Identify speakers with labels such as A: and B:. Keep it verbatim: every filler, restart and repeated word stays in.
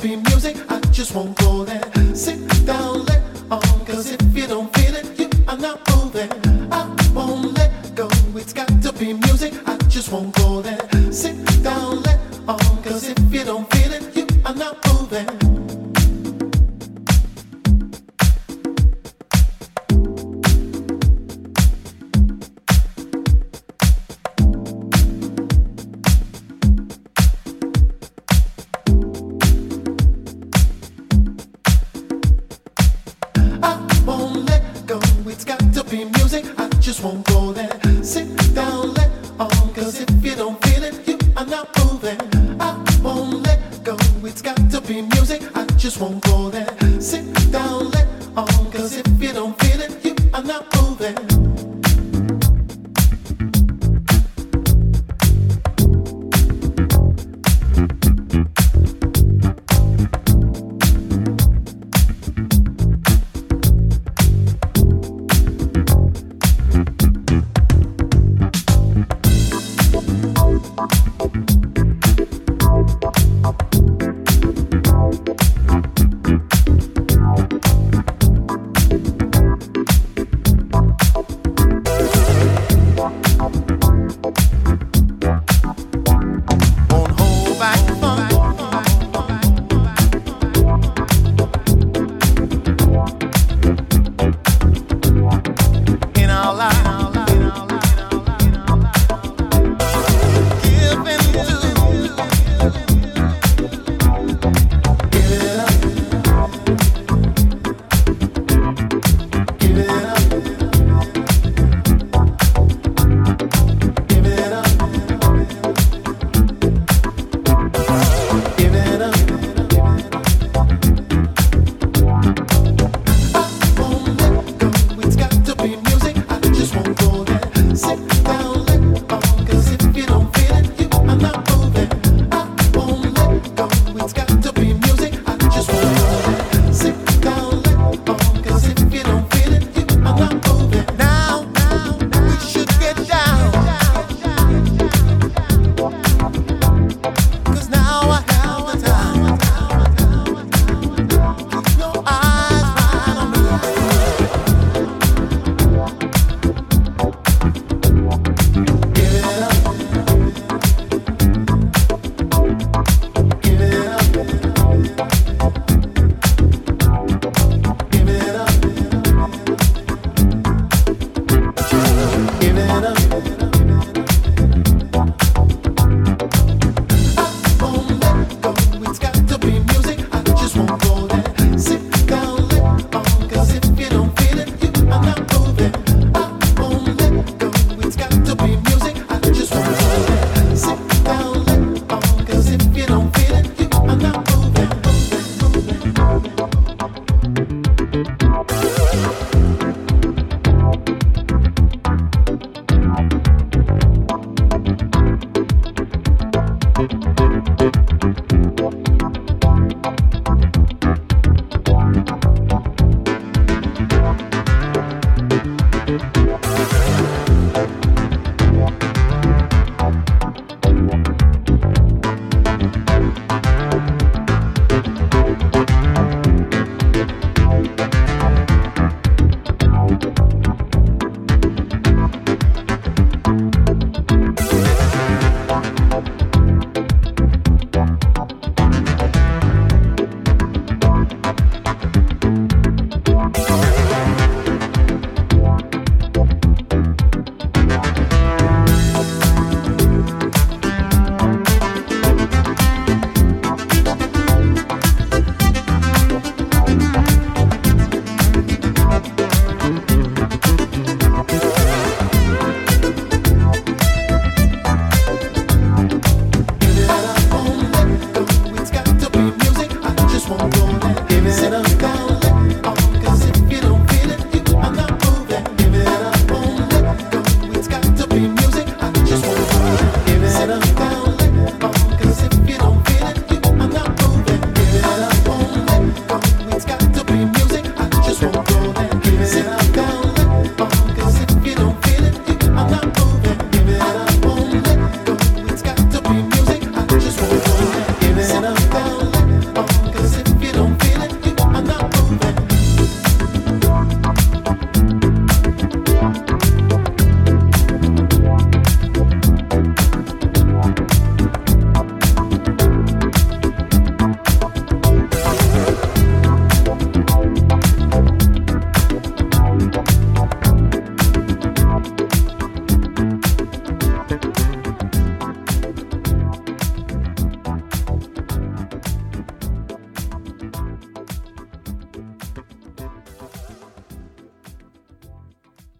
A: be music, I just won't go there. Sit down, let on, cause if you don't feel it, you are not moving. I won't let go, it's got to be music, I just won't go there. Sit down, let on, cause if you don't feel it, you are not moving. Just won't go there. Sit down, let on, cause if you don't feel it, you are not moving. I won't let go, it's got to be music, I just won't go there. Sit down, let on, cause if you don't feel it, you are not moving.
B: Thank you.